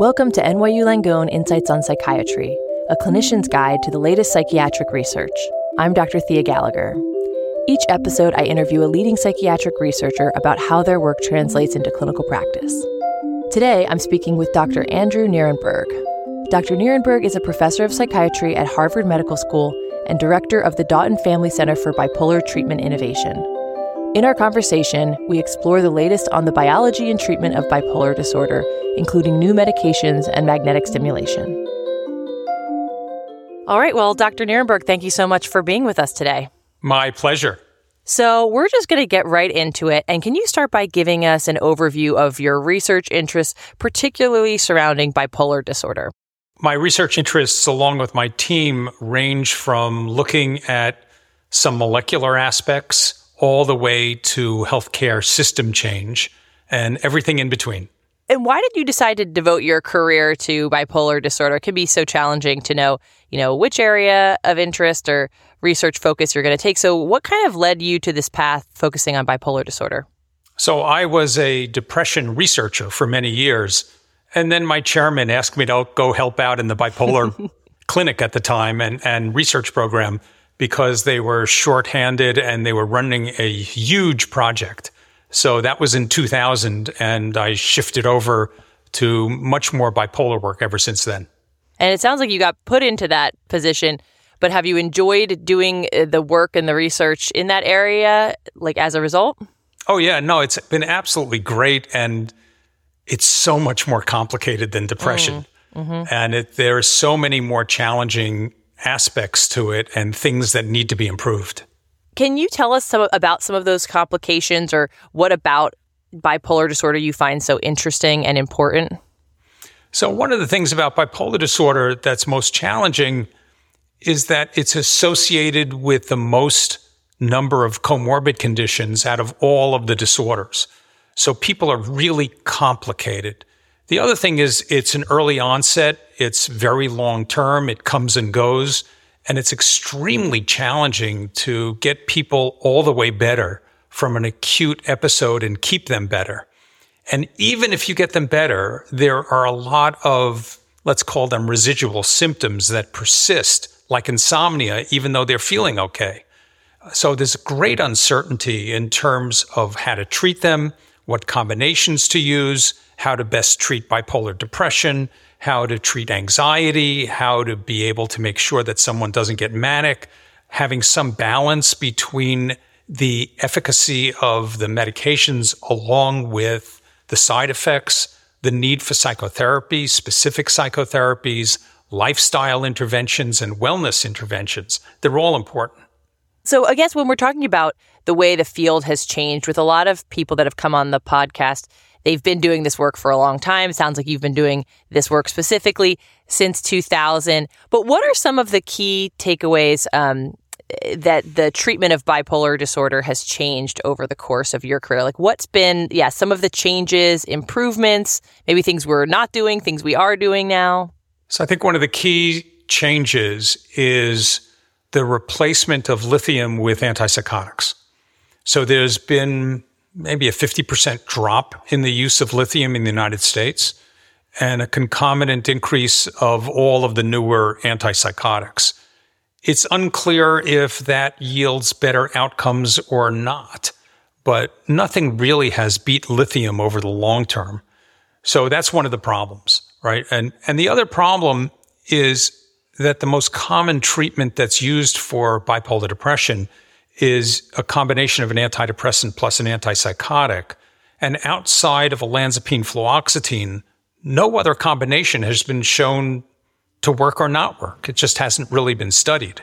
Welcome to NYU Langone Insights on Psychiatry, a clinician's guide to the latest psychiatric research. I'm Dr. Thea Gallagher. Each episode, I interview a leading psychiatric researcher about how their work translates into clinical practice. Today, I'm speaking with Dr. Andrew Nierenberg. Dr. Nierenberg is a professor of psychiatry at Harvard Medical School and director of the Daughton Family Center for Bipolar Treatment Innovation. In our conversation, we explore the latest on the biology and treatment of bipolar disorder, including new medications and magnetic stimulation. All right, well, Dr. Nierenberg, thank you so much for being with us today. My pleasure. So we're just going to get right into it. And can you start by giving us an overview of your research interests, particularly surrounding bipolar disorder? My research interests, along with my team, range from looking at some molecular aspects all the way to healthcare system change and everything in between. And why did you decide to devote your career to bipolar disorder? It can be so challenging to know, which area of interest or research focus you're going to take. So what kind of led you to this path focusing on bipolar disorder? So I was a depression researcher for many years. And then my chairman asked me to go help out in the bipolar clinic at the time and research program because they were shorthanded and they were running a huge project. So that was in 2000, and I shifted over to much more bipolar work ever since then. And it sounds like you got put into that position, but have you enjoyed doing the work and the research in that area, as a result? Oh, yeah. No, it's been absolutely great, and it's so much more complicated than depression. Mm-hmm. And there are so many more challenging aspects to it and things that need to be improved. Can you tell us about some of those complications, or what about bipolar disorder you find so interesting and important? So one of the things about bipolar disorder that's most challenging is that it's associated with the most number of comorbid conditions out of all of the disorders. So people are really complicated. The other thing is it's an early onset. It's very long term. It comes and goes. And it's extremely challenging to get people all the way better from an acute episode and keep them better. And even if you get them better, there are a lot of, let's call them residual symptoms that persist, like insomnia, even though they're feeling okay. So there's great uncertainty in terms of how to treat them, what combinations to use, how to best treat bipolar depression, how to treat anxiety, how to be able to make sure that someone doesn't get manic, having some balance between the efficacy of the medications along with the side effects, the need for psychotherapy, specific psychotherapies, lifestyle interventions, and wellness interventions. They're all important. So I guess when we're talking about the way the field has changed, with a lot of people that have come on the podcast, they've been doing this work for a long time. It sounds like you've been doing this work specifically since 2000. But what are some of the key takeaways that the treatment of bipolar disorder has changed over the course of your career? What's been, some of the changes, improvements, maybe things we're not doing, things we are doing now? So I think one of the key changes is the replacement of lithium with antipsychotics. So there's been maybe a 50% drop in the use of lithium in the United States and a concomitant increase of all of the newer antipsychotics. It's unclear if that yields better outcomes or not, but nothing really has beat lithium over the long term. So that's one of the problems, right? And the other problem is that the most common treatment that's used for bipolar depression is a combination of an antidepressant plus an antipsychotic. And outside of olanzapine fluoxetine, no other combination has been shown to work or not work. It just hasn't really been studied.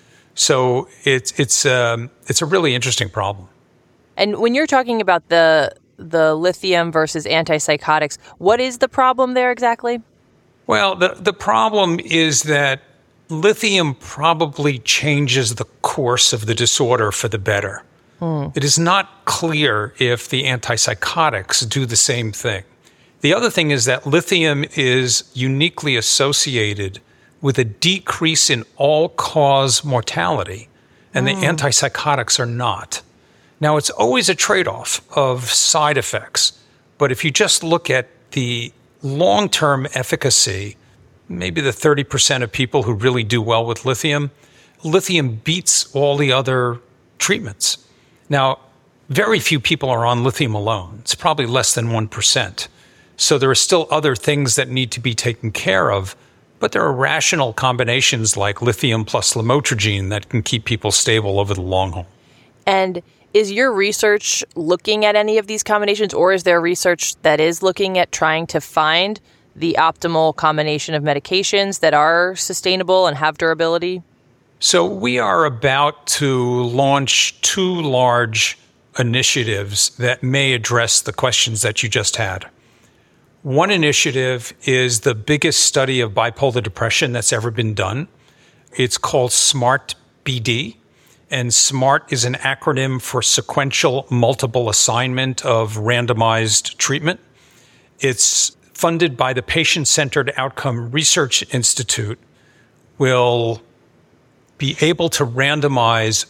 So it's a really interesting problem. And when you're talking about the lithium versus antipsychotics, what is the problem there exactly? Well, the problem is that lithium probably changes the course of the disorder for the better. It is not clear if the antipsychotics do the same thing. The other thing is that lithium is uniquely associated with a decrease in all-cause mortality, and the antipsychotics are not. Now, it's always a trade-off of side effects, but if you just look at the long-term efficacy, maybe the 30% of people who really do well with lithium beats all the other treatments. Now, very few people are on lithium alone. It's probably less than 1%. So there are still other things that need to be taken care of, but there are rational combinations like lithium plus lamotrigine that can keep people stable over the long haul. And is your research looking at any of these combinations, or is there research that is looking at trying to find the optimal combination of medications that are sustainable and have durability? So we are about to launch 2 large initiatives that may address the questions that you just had. One initiative is the biggest study of bipolar depression that's ever been done. It's called SMART-BD, and SMART is an acronym for Sequential Multiple Assignment of Randomized Treatment. It's funded by the Patient-Centered Outcome Research Institute. Will be able to randomize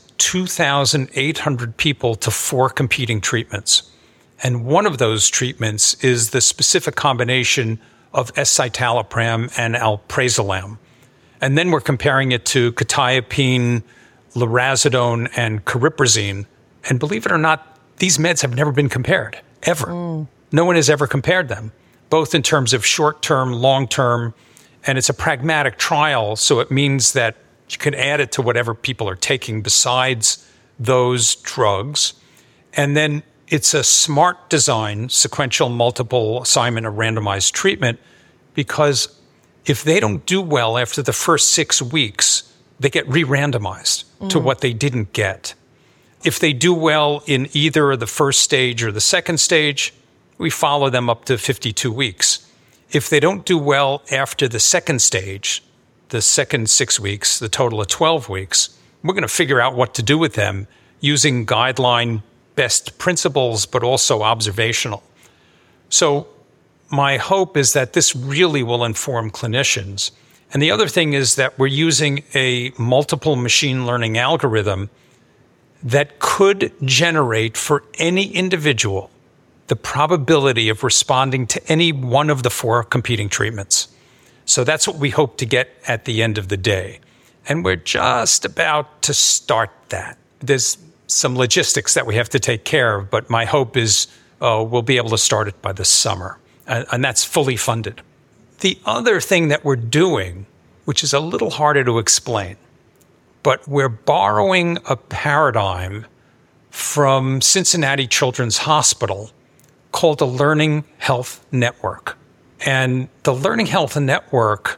2,800 people to 4 competing treatments. And one of those treatments is the specific combination of escitalopram and alprazolam. And then we're comparing it to quetiapine, lurasidone, and cariprazine. And believe it or not, these meds have never been compared, ever. No one has ever compared them, both in terms of short-term, long-term, and it's a pragmatic trial, so it means that you can add it to whatever people are taking besides those drugs. And then it's a smart design, sequential multiple assignment of randomized treatment, because if they don't do well after the first 6 weeks, they get re-randomized to what they didn't get. If they do well in either the first stage or the second stage, we follow them up to 52 weeks. If they don't do well after the second stage, the second 6 weeks, the total of 12 weeks, we're going to figure out what to do with them using guideline best principles, but also observational. So my hope is that this really will inform clinicians. And the other thing is that we're using a multiple machine learning algorithm that could generate for any individual the probability of responding to any one of the 4 competing treatments. So that's what we hope to get at the end of the day. And we're just about to start that. There's some logistics that we have to take care of, but my hope is we'll be able to start it by the summer. And that's fully funded. The other thing that we're doing, which is a little harder to explain, but we're borrowing a paradigm from Cincinnati Children's Hospital called the Learning Health Network. And the Learning Health Network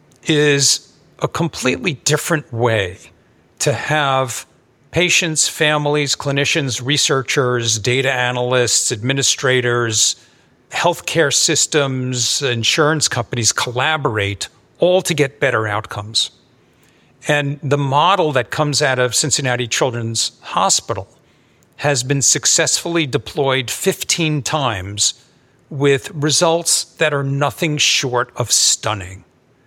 is a completely different way to have patients, families, clinicians, researchers, data analysts, administrators, healthcare systems, insurance companies collaborate all to get better outcomes. And the model that comes out of Cincinnati Children's Hospital has been successfully deployed 15 times with results that are nothing short of stunning.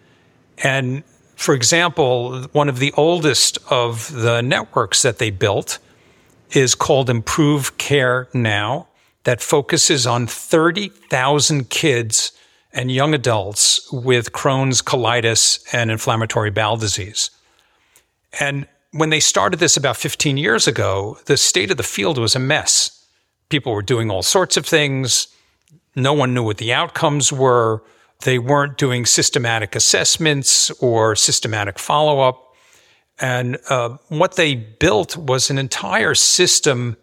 And for example, one of the oldest of the networks that they built is called Improve Care Now, that focuses on 30,000 kids and young adults with Crohn's, colitis, and inflammatory bowel disease. And when they started this about 15 years ago, the state of the field was a mess. People were doing all sorts of things. No one knew what the outcomes were. They weren't doing systematic assessments or systematic follow-up. And what they built was an entire system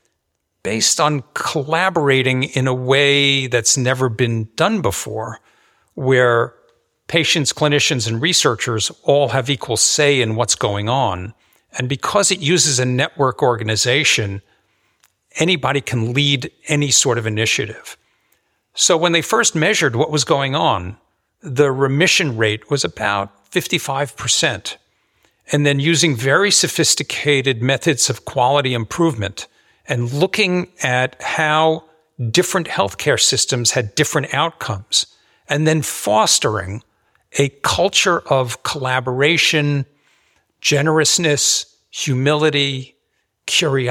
based on collaborating in a way that's never been done before, where patients, clinicians, and researchers all have equal say in what's going on. And because it uses a network organization, anybody can lead any sort of initiative. So when they first measured what was going on, the remission rate was about 55%. And then using very sophisticated methods of quality improvement and looking at how different healthcare systems had different outcomes, and then fostering a culture of collaboration, generousness, humility,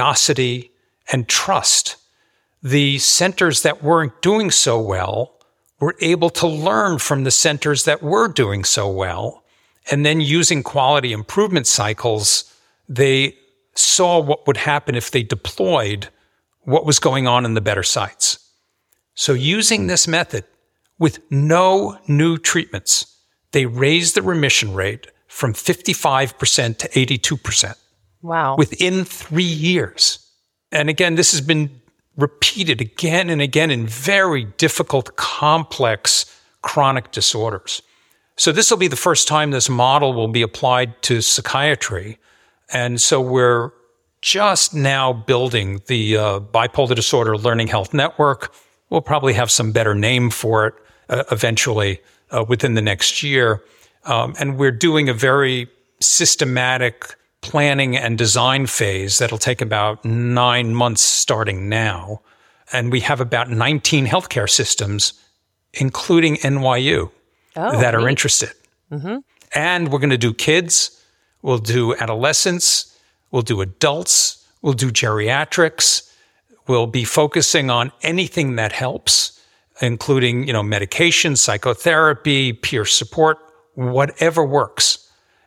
curiosity, and trust. The centers that weren't doing so well were able to learn from the centers that were doing so well. And then using quality improvement cycles, they saw what would happen if they deployed what was going on in the better sites. So using this method with no new treatments, they raised the remission rate from 55% to 82%. Wow. Within 3 years. And again, this has been repeated again and again in very difficult, complex chronic disorders. So this will be the first time this model will be applied to psychiatry. And so we're just now building the Bipolar Disorder Learning Health Network. We'll probably have some better name for it eventually within the next year. And we're doing a very systematic planning and design phase that'll take about 9 months starting now. And we have about 19 healthcare systems, including NYU, that are interested. Mm-hmm. And we're going to do kids, we'll do adolescents, we'll do adults, we'll do geriatrics. We'll be focusing on anything that helps, including, medication, psychotherapy, peer support, whatever works.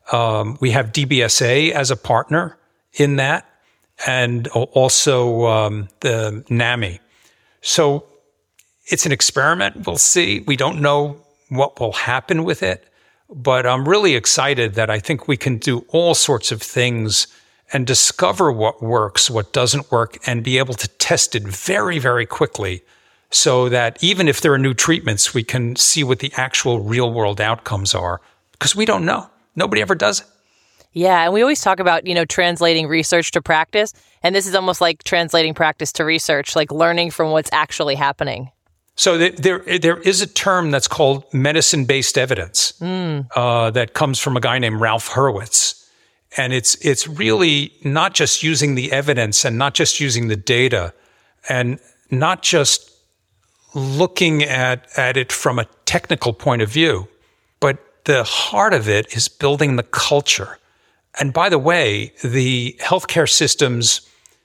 We have DBSA as a partner in that, and also the NAMI. So it's an experiment. We'll see. We don't know what will happen with it, but I'm really excited that I think we can do all sorts of things and discover what works, what doesn't work, and be able to test it very, very quickly so that even if there are new treatments, we can see what the actual real-world outcomes are, because we don't know. Nobody ever does it. Yeah, and we always talk about, translating research to practice, and this is almost like translating practice to research, like learning from what's actually happening. So there is a term that's called medicine-based evidence that comes from a guy named Ralph Hurwitz. And it's really not just using the evidence and not just using the data and not just looking at it from a technical point of view, but the heart of it is building the culture. And by the way, the healthcare systems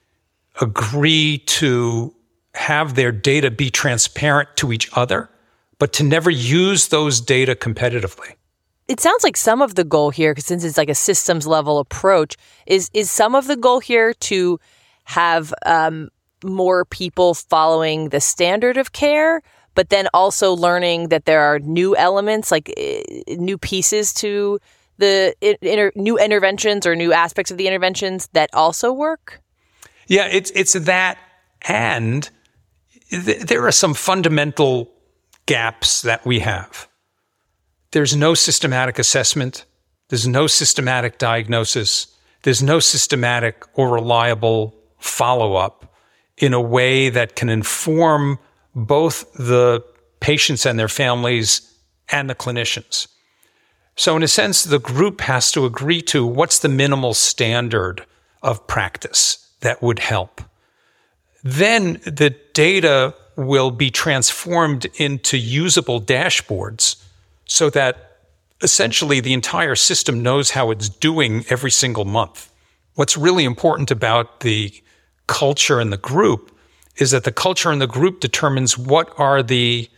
agree to have their data be transparent to each other, but to never use those data competitively. It sounds like some of the goal here, because since it's like a systems level approach, is some of the goal here to have more people following the standard of care, but then also learning that there are new elements, like new pieces to the new interventions or new aspects of the interventions that also work? Yeah, it's that, and there are some fundamental gaps that we have. There's no systematic assessment. There's no systematic diagnosis. There's no systematic or reliable follow-up in a way that can inform both the patients and their families and the clinicians. So in a sense, the group has to agree to what's the minimal standard of practice that would help. Then the data will be transformed into usable dashboards so that essentially the entire system knows how it's doing every single month. What's really important about the culture in the group is that the culture in the group determines what are the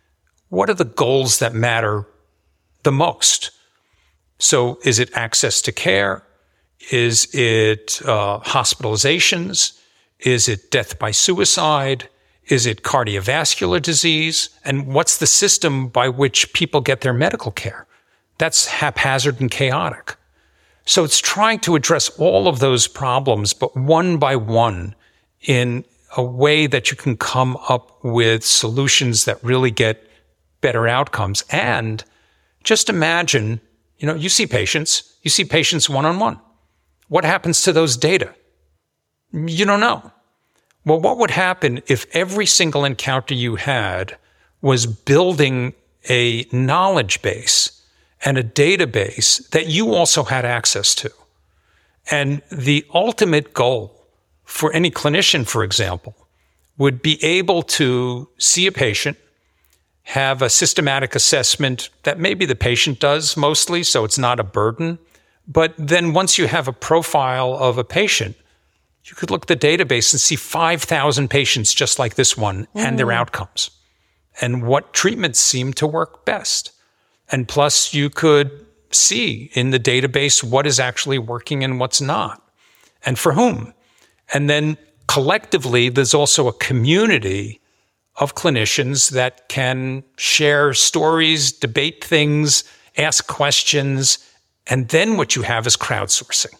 goals that matter the most. So is it access to care? Is it hospitalizations? Is it death by suicide? Is it cardiovascular disease? And what's the system by which people get their medical care? That's haphazard and chaotic. So it's trying to address all of those problems, but one by one in a way that you can come up with solutions that really get better outcomes. And just imagine, you see patients one-on-one. What happens to those data? You don't know. Well, what would happen if every single encounter you had was building a knowledge base and a database that you also had access to? And the ultimate goal for any clinician, for example, would be able to see a patient, have a systematic assessment that maybe the patient does mostly, so it's not a burden. But then once you have a profile of a patient, you could look at the database and see 5,000 patients just like this one and their outcomes. and what treatments seem to work best. And plus, you could see in the database what is actually working and what's not, and for whom. And then collectively, there's also a community of clinicians that can share stories, debate things, ask questions, and then what you have is crowdsourcing.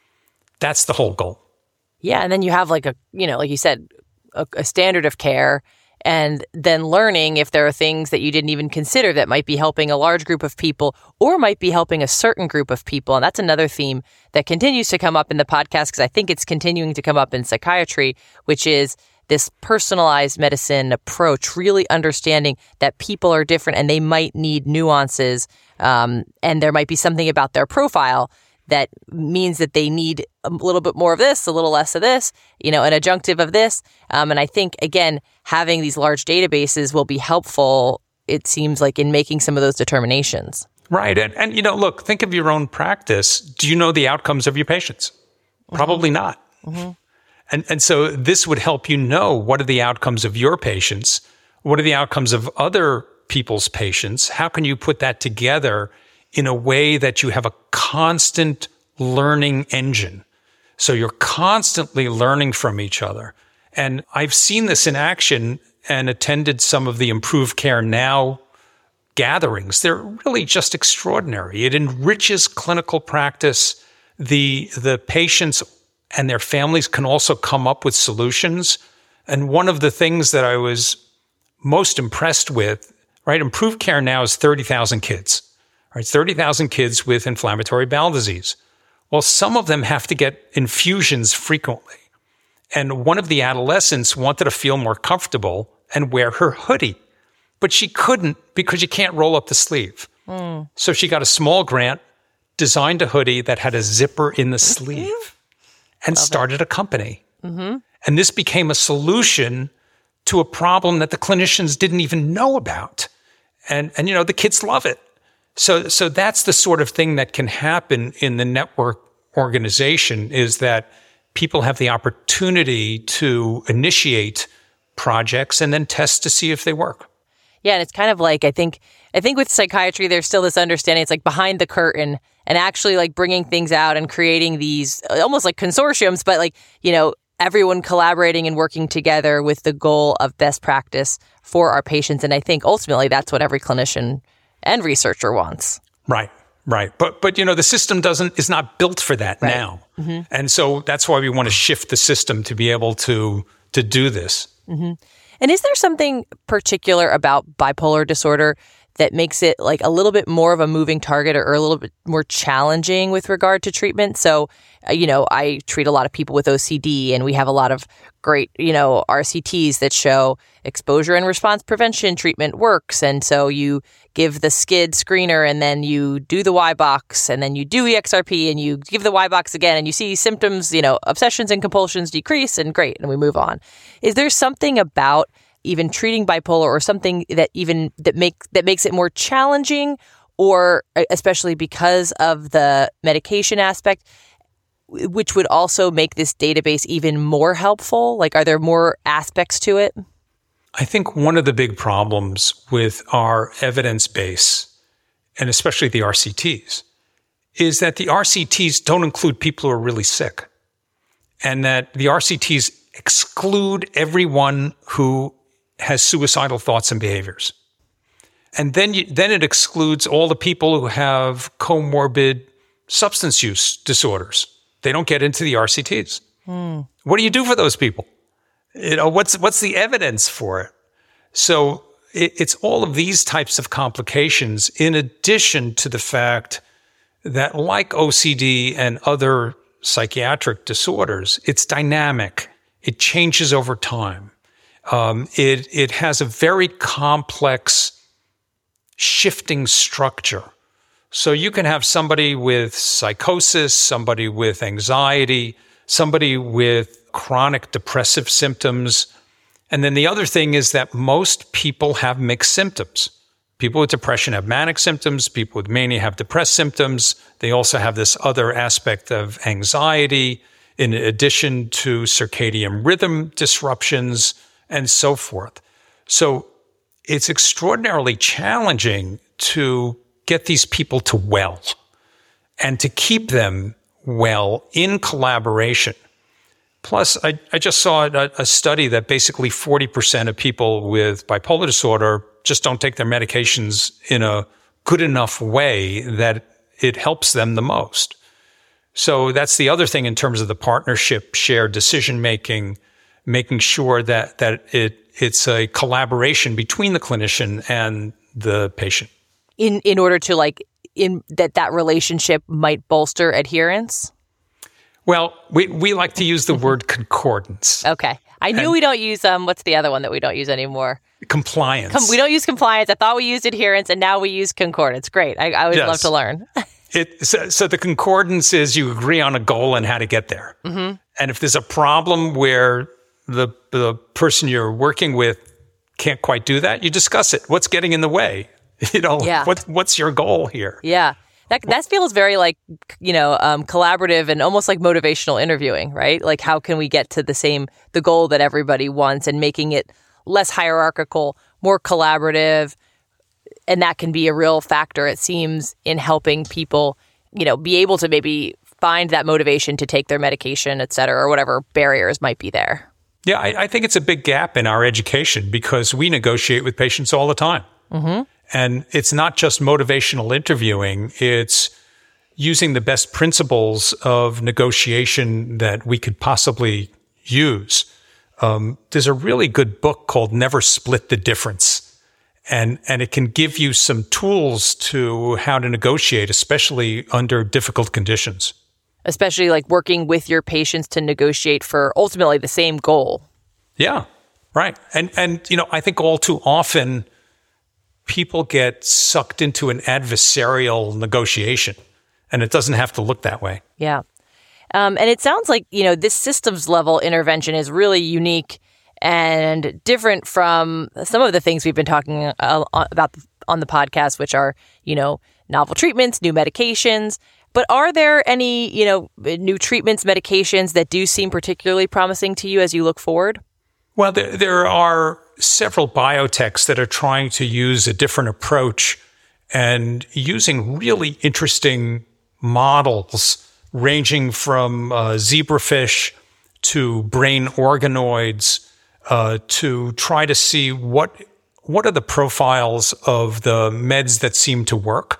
That's the whole goal. Yeah, and then you have like you said, a standard of care, and then learning if there are things that you didn't even consider that might be helping a large group of people or might be helping a certain group of people. And that's another theme that continues to come up in the podcast, because I think it's continuing to come up in psychiatry, which is this personalized medicine approach, really understanding that people are different and they might need nuances, and there might be something about their profile that means that they need a little bit more of this, a little less of this, an adjunctive of this. And I think, again, having these large databases will be helpful, it seems like, in making some of those determinations. Right. And look, think of your own practice. Do you know the outcomes of your patients? Mm-hmm. Probably not. Mm-hmm. And so this would help you know what are the outcomes of your patients, what are the outcomes of other people's patients, how can you put that together in a way that you have a constant learning engine. So you're constantly learning from each other. And I've seen this in action and attended some of the Improved Care Now gatherings. They're really just extraordinary. It enriches clinical practice. The patients and their families can also come up with solutions. And one of the things that I was most impressed with, right, Improved Care Now is 30,000 kids. Right, 30,000 kids with inflammatory bowel disease. Well, some of them have to get infusions frequently. And one of the adolescents wanted to feel more comfortable and wear her hoodie, but she couldn't because you can't roll up the sleeve. So she got a small grant, designed a hoodie that had a zipper in the sleeve, and started a company. Mm-hmm. And this became a solution to a problem that the clinicians didn't even know about. And the kids love it. So that's the sort of thing that can happen in the network organization, is that people have the opportunity to initiate projects and then test to see if they work. Yeah, and it's kind of like, I think with psychiatry, there's still this understanding, it's like behind the curtain and actually like bringing things out and creating these almost like consortiums, but like, everyone collaborating and working together with the goal of best practice for our patients. And I think ultimately that's what every clinician and researcher wants. Right. But the system is not built for that now. Mm-hmm. And so that's why we want to shift the system to be able to do this. Mm-hmm. And is there something particular about bipolar disorder that makes it like a little bit more of a moving target or a little bit more challenging with regard to treatment? So, I treat a lot of people with OCD, and we have a lot of great, RCTs that show exposure and response prevention treatment works. And so you give the SCID screener, and then you do the Y-box, and then you do EXRP, and you give the Y-box again, and you see symptoms, obsessions and compulsions decrease, and great, and we move on. Is there something about even treating bipolar, or something that makes it more challenging, or especially because of the medication aspect, which would also make this database even more helpful? Like, are there more aspects to it? I think one of the big problems with our evidence base, and especially the RCTs, is that the RCTs don't include people who are really sick, and that the RCTs exclude everyone who has suicidal thoughts and behaviors. And then it excludes all the people who have comorbid substance use disorders. They don't get into the RCTs. What do you do for those people? What's the evidence for it? So it's all of these types of complications, in addition to the fact that, like OCD and other psychiatric disorders, it's dynamic. It changes over time. It has a very complex shifting structure. So you can have somebody with psychosis, somebody with anxiety, somebody with chronic depressive symptoms. And then the other thing is that most people have mixed symptoms. People with depression have manic symptoms. People with mania have depressed symptoms. They also have this other aspect of anxiety, in addition to circadian rhythm disruptions and so forth. So it's extraordinarily challenging to get these people to well and to keep them well in collaboration. Plus, I just saw a study that basically 40% of people with bipolar disorder just don't take their medications in a good enough way that it helps them the most. So that's the other thing in terms of the partnership, shared decision-making, making sure that it's a collaboration between the clinician and the patient. In order to that relationship might bolster adherence? Well, we like to use the word concordance. Okay. I knew we don't use, what's the other one that we don't use anymore? Compliance. We don't use compliance. I thought we used adherence, and now we use concordance. Great. I always love to learn. So the concordance is you agree on a goal and how to get there. Mm-hmm. And if there's a problem where the person you're working with can't quite do that, you discuss it. What's getting in the way? What's your goal here? Yeah. That feels very collaborative and almost like motivational interviewing, right? Like how can we get to the goal that everybody wants and making it less hierarchical, more collaborative. And that can be a real factor, it seems, in helping people, be able to maybe find that motivation to take their medication, et cetera, or whatever barriers might be there. Yeah, I think it's a big gap in our education because we negotiate with patients all the time. Mm-hmm. And it's not just motivational interviewing, it's using the best principles of negotiation that we could possibly use. There's a really good book called Never Split the Difference. And it can give you some tools to how to negotiate, especially under difficult conditions. Especially like working with your patients to negotiate for ultimately the same goal. Yeah, right. And I think all too often people get sucked into an adversarial negotiation, and it doesn't have to look that way. Yeah. And it sounds like, this systems level intervention is really unique and different from some of the things we've been talking about on the podcast, which are, novel treatments, new medications. But are there any, new treatments, medications that do seem particularly promising to you as you look forward? Well, there are several biotechs that are trying to use a different approach and using really interesting models ranging from zebrafish to brain organoids to try to see what are the profiles of the meds that seem to work.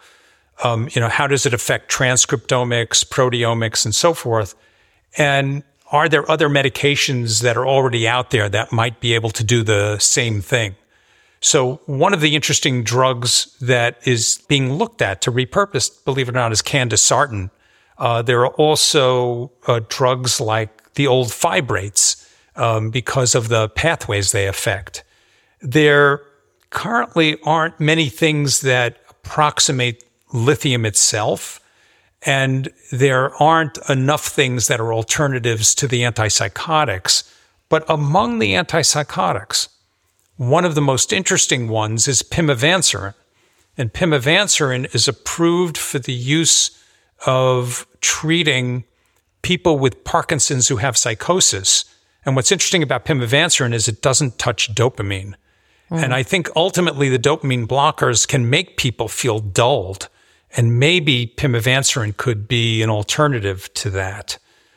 How does it affect transcriptomics, proteomics, and so forth? And are there other medications that are already out there that might be able to do the same thing? So one of the interesting drugs that is being looked at to repurpose, believe it or not, is candesartan. There are also drugs like the old fibrates because of the pathways they affect. There currently aren't many things that approximate lithium itself, and there aren't enough things that are alternatives to the antipsychotics. But among the antipsychotics, one of the most interesting ones is pimavanserin. And pimavanserin is approved for the use of treating people with Parkinson's who have psychosis. And what's interesting about pimavanserin is it doesn't touch dopamine. And I think ultimately the dopamine blockers can make people feel dulled. And maybe pimavanserin could be an alternative to that.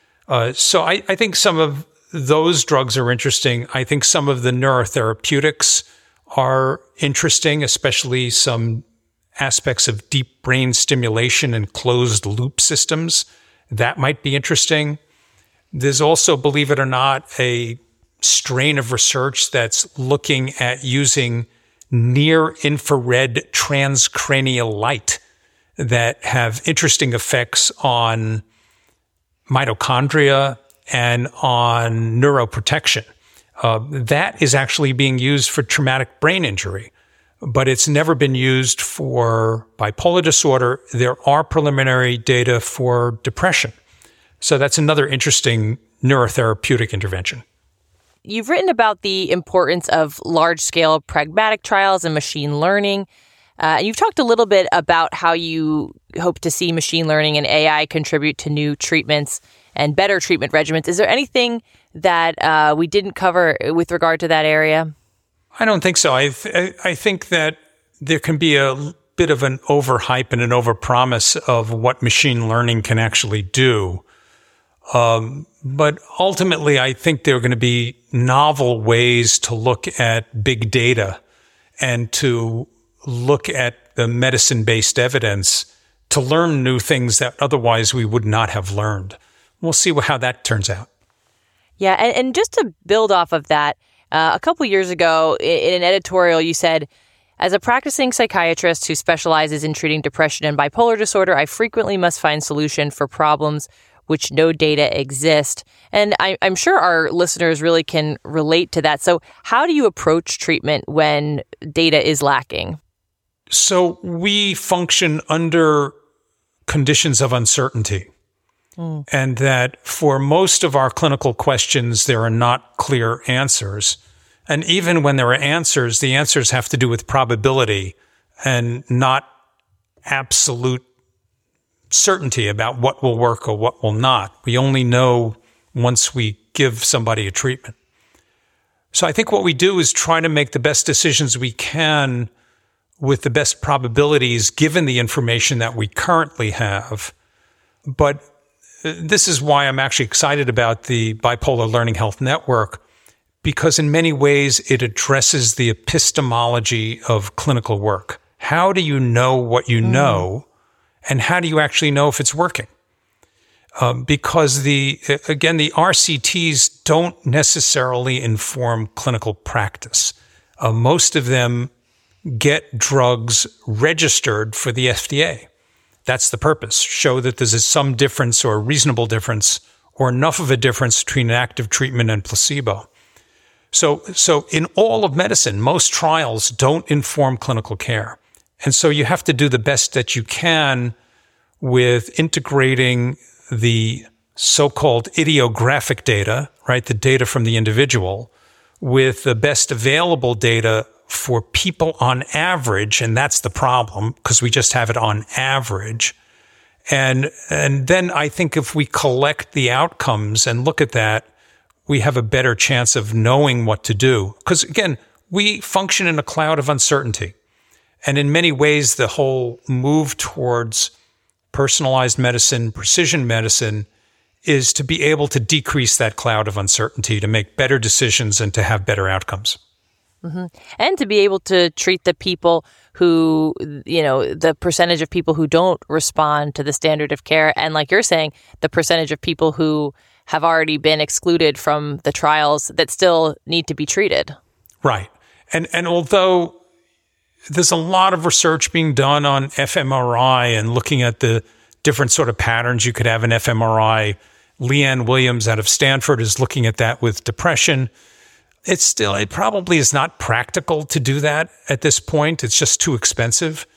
So I think some of those drugs are interesting. I think some of the neurotherapeutics are interesting, especially some aspects of deep brain stimulation and closed loop systems. That might be interesting. There's also, believe it or not, a strain of research that's looking at using near-infrared transcranial light that have interesting effects on mitochondria and on neuroprotection. That is actually being used for traumatic brain injury, but it's never been used for bipolar disorder. There are preliminary data for depression. So that's another interesting neurotherapeutic intervention. You've written about the importance of large-scale pragmatic trials and machine learning. You've talked a little bit about how you hope to see machine learning and AI contribute to new treatments and better treatment regimens. Is there anything that we didn't cover with regard to that area? I don't think so. I think that there can be a bit of an overhype and an overpromise of what machine learning can actually do. But ultimately, I think there are going to be novel ways to look at big data and to look at the medicine-based evidence to learn new things that otherwise we would not have learned. We'll see how that turns out. Yeah, and just to build off of that, a couple years ago in an editorial, you said, as a practicing psychiatrist who specializes in treating depression and bipolar disorder, I frequently must find solution for problems which no data exist. And I'm sure our listeners really can relate to that. So how do you approach treatment when data is lacking? So we function under conditions of uncertainty. And that for most of our clinical questions, there are not clear answers. And even when there are answers, the answers have to do with probability and not absolute certainty about what will work or what will not. We only know once we give somebody a treatment. So I think what we do is try to make the best decisions we can with the best probabilities given the information that we currently have. But this is why I'm actually excited about the Bipolar Learning Health Network, because in many ways it addresses the epistemology of clinical work. How do you know what you know, and how do you actually know if it's working? Because the RCTs don't necessarily inform clinical practice. Most of them get drugs registered for the FDA. That's the purpose. Show that there's some difference or a reasonable difference or enough of a difference between an active treatment and placebo. So in all of medicine, most trials don't inform clinical care. And so you have to do the best that you can with integrating the so-called idiographic data, right? The data from the individual with the best available data for people on average, and that's the problem because we just have it on average. And then I think if we collect the outcomes and look at that, we have a better chance of knowing what to do. Because again, we function in a cloud of uncertainty. And in many ways, the whole move towards personalized medicine, precision medicine, is to be able to decrease that cloud of uncertainty, to make better decisions and to have better outcomes. Mm-hmm. And to be able to treat the people who, the percentage of people who don't respond to the standard of care. And like you're saying, the percentage of people who have already been excluded from the trials that still need to be treated. Right. And although there's a lot of research being done on fMRI and looking at the different sort of patterns you could have in fMRI, Leanne Williams out of Stanford is looking at that with depression. It probably is not practical to do that at this point. It's just too expensive.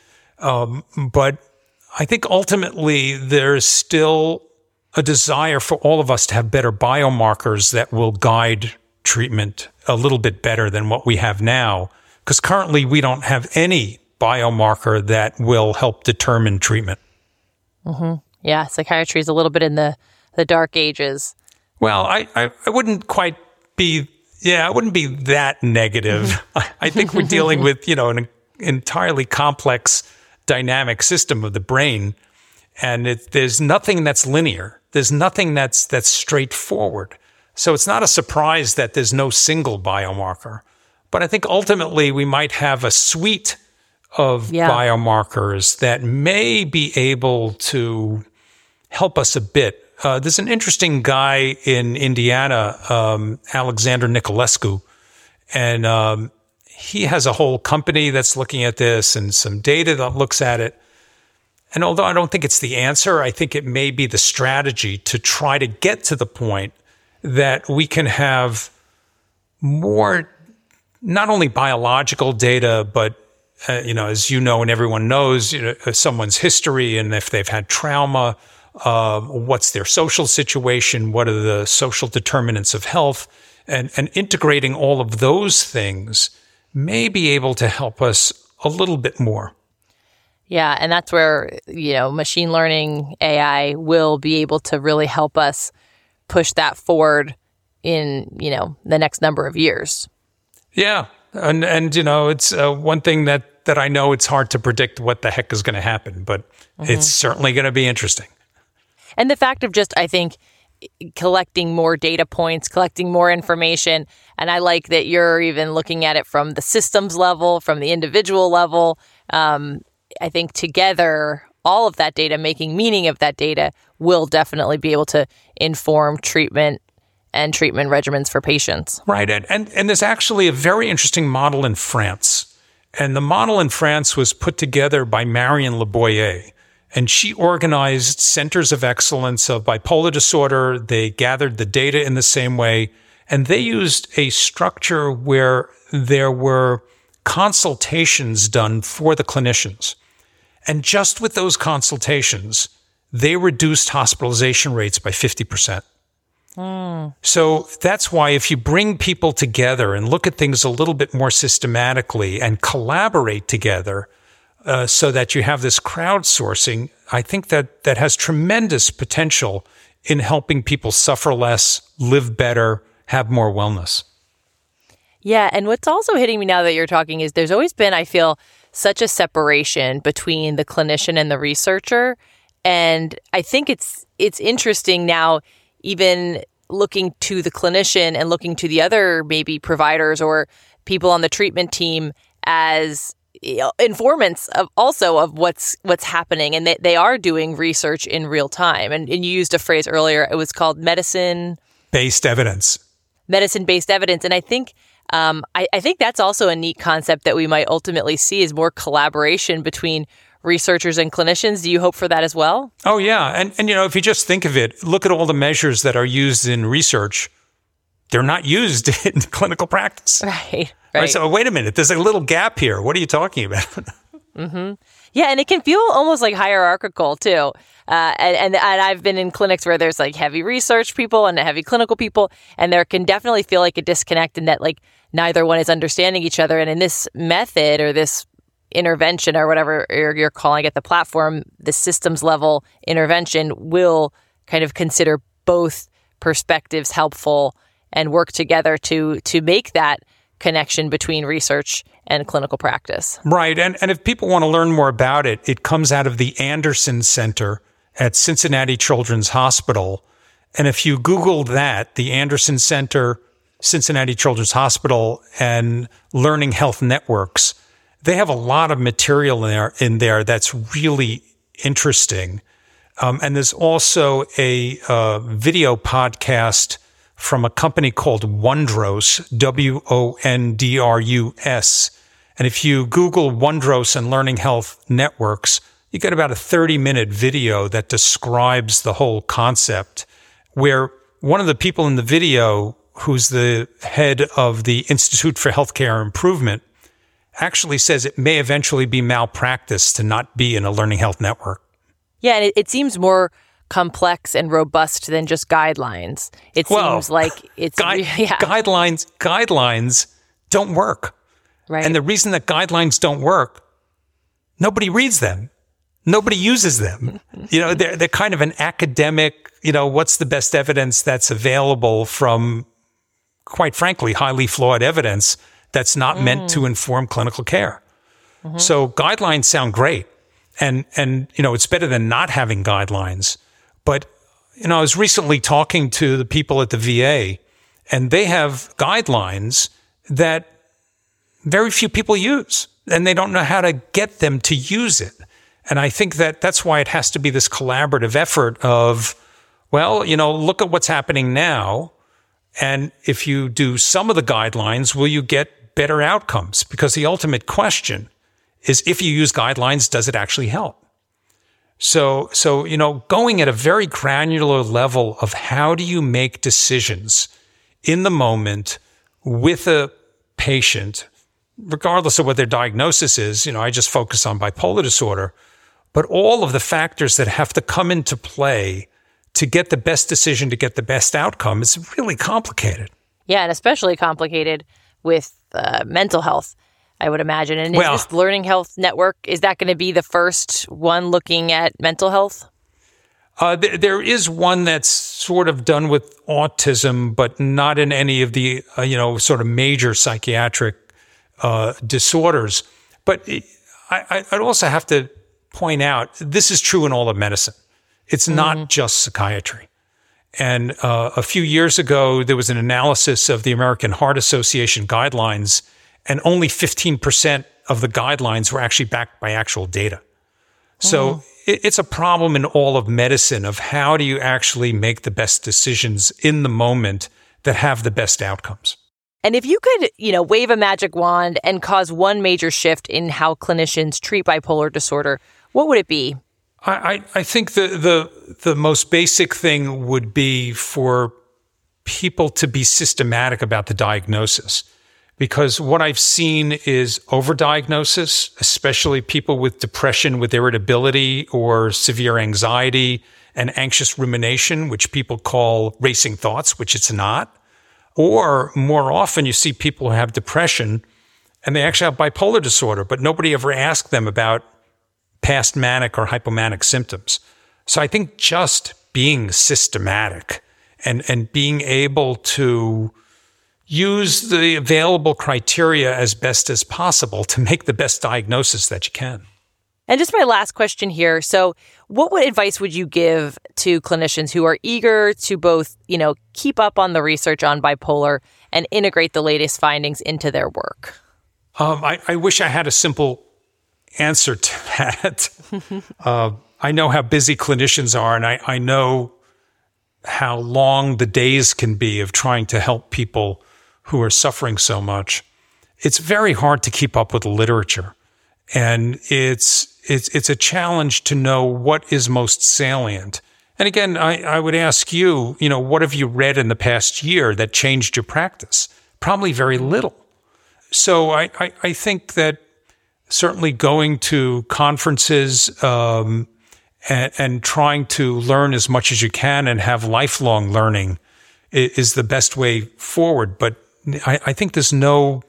But I think ultimately there's still a desire for all of us to have better biomarkers that will guide treatment a little bit better than what we have now. Because currently we don't have any biomarker that will help determine treatment. Mm-hmm. Yeah, psychiatry is a little bit in the dark ages. Well, I wouldn't quite be... Yeah, I wouldn't be that negative. I think we're dealing with, an entirely complex dynamic system of the brain. And there's nothing that's linear. There's nothing that's straightforward. So it's not a surprise that there's no single biomarker. But I think ultimately we might have a suite of biomarkers that may be able to help us a bit. There's an interesting guy in Indiana, Alexander Nicolescu, and he has a whole company that's looking at this and some data that looks at it. And although I don't think it's the answer, I think it may be the strategy to try to get to the point that we can have more, not only biological data, but as you know and everyone knows, someone's history and if they've had trauma. What's their social situation? What are the social determinants of health? And integrating all of those things may be able to help us a little bit more. Yeah, and that's where, machine learning, AI will be able to really help us push that forward in, the next number of years. Yeah, And it's one thing that I know it's hard to predict what the heck is going to happen, but it's certainly going to be interesting. And the fact of just, I think, collecting more data points, collecting more information. And I like that you're even looking at it from the systems level, from the individual level. I think together, all of that data, making meaning of that data, will definitely be able to inform treatment and treatment regimens for patients. Right. And there's actually a very interesting model in France. And the model in France was put together by Marion Le Boyer. And she organized centers of excellence of bipolar disorder. They gathered the data in the same way. And they used a structure where there were consultations done for the clinicians. And just with those consultations, they reduced hospitalization rates by 50%. So that's why if you bring people together and look at things a little bit more systematically and collaborate together so that you have this crowdsourcing, I think that has tremendous potential in helping people suffer less, live better, have more wellness. Yeah, and what's also hitting me now that you're talking is there's always been, I feel, such a separation between the clinician and the researcher. And I think it's interesting now, even looking to the clinician and looking to the other maybe providers or people on the treatment team as informants of what's happening. And they are doing research in real time. And you used a phrase earlier, it was called medicine-based evidence. Medicine-based evidence. And I think I think that's also a neat concept that we might ultimately see is more collaboration between researchers and clinicians. Do you hope for that as well? Oh, yeah. And if you just think of it, look at all the measures that are used in research. They're not used in clinical practice. Right. So wait a minute. There's a little gap here. What are you talking about? Yeah, and it can feel almost like hierarchical too. And I've been in clinics where there's like heavy research people and heavy clinical people, and there can definitely feel like a disconnect in that like neither one is understanding each other. And in this method or this intervention or whatever you're calling it, the platform, the systems level intervention will kind of consider both perspectives helpful and work together to make that connection between research and clinical practice. Right. And if people want to learn more about it, it comes out of the Anderson Center at Cincinnati Children's Hospital. And if you Google that, the Anderson Center, Cincinnati Children's Hospital, and Learning Health Networks, they have a lot of material in there that's really interesting. And there's also a video podcast from a company called Wondrous, Wondrus. And if you Google Wondrous and Learning Health Networks, you get about a 30-minute video that describes the whole concept, where one of the people in the video, who's the head of the Institute for Healthcare Improvement, actually says it may eventually be malpractice to not be in a learning health network. Yeah, and it seems more complex and robust than just guidelines. It seems like it's guidelines don't work. Right. And the reason that guidelines don't work, nobody reads them. Nobody uses them. They're kind of an academic, what's the best evidence that's available from, quite frankly, highly flawed evidence that's not meant to inform clinical care. So guidelines sound great. And it's better than not having guidelines. But, I was recently talking to the people at the VA, and they have guidelines that very few people use, and they don't know how to get them to use it. And I think that's why it has to be this collaborative effort of, look at what's happening now. And if you do some of the guidelines, will you get better outcomes? Because the ultimate question is, if you use guidelines, does it actually help? So, going at a very granular level of how do you make decisions in the moment with a patient, regardless of what their diagnosis is. I just focus on bipolar disorder, but all of the factors that have to come into play to get the best decision, to get the best outcome, is really complicated. Yeah, and especially complicated with mental health, I would imagine. And is this Learning Health Network, is that going to be the first one looking at mental health? There is one that's sort of done with autism, but not in any of the, sort of major psychiatric disorders. But I'd also have to point out, this is true in all of medicine. It's not just psychiatry. And a few years ago, there was an analysis of the American Heart Association guidelines, and only 15% of the guidelines were actually backed by actual data. So it's a problem in all of medicine of how do you actually make the best decisions in the moment that have the best outcomes. And if you could, wave a magic wand and cause one major shift in how clinicians treat bipolar disorder, what would it be? I think the most basic thing would be for people to be systematic about the diagnosis. Because what I've seen is overdiagnosis, especially people with depression, with irritability or severe anxiety and anxious rumination, which people call racing thoughts, which it's not. Or more often you see people who have depression and they actually have bipolar disorder, but nobody ever asked them about past manic or hypomanic symptoms. So I think just being systematic and being able to use the available criteria as best as possible to make the best diagnosis that you can. And just my last question here. So what advice would you give to clinicians who are eager to both, keep up on the research on bipolar and integrate the latest findings into their work? I wish I had a simple answer to that. I know how busy clinicians are, and I know how long the days can be of trying to help people who are suffering so much. It's very hard to keep up with the literature. And it's a challenge to know what is most salient. And again, I would ask you, what have you read in the past year that changed your practice? Probably very little. So I think that certainly going to conferences and trying to learn as much as you can and have lifelong learning is the best way forward. But I think there's no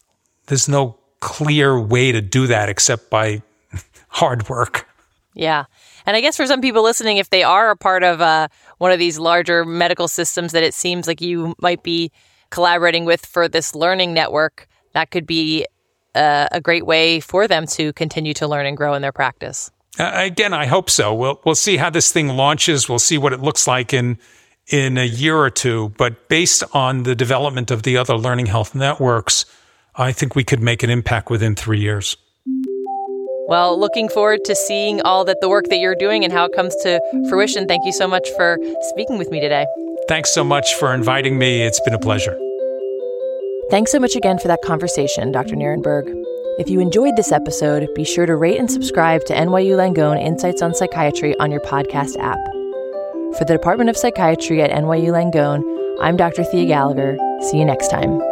clear way to do that except by hard work. Yeah. And I guess for some people listening, if they are a part of one of these larger medical systems that it seems like you might be collaborating with for this learning network, that could be a great way for them to continue to learn and grow in their practice. Again, I hope so. We'll see how this thing launches. We'll see what it looks like in a year or two. But based on the development of the other learning health networks, I think we could make an impact within 3 years. Well, looking forward to seeing all the work that you're doing and how it comes to fruition. Thank you so much for speaking with me today. Thanks so much for inviting me. It's been a pleasure. Thanks so much again for that conversation, Dr. Nierenberg. If you enjoyed this episode, be sure to rate and subscribe to NYU Langone Insights on Psychiatry on your podcast app. For the Department of Psychiatry at NYU Langone, I'm Dr. Thea Gallagher. See you next time.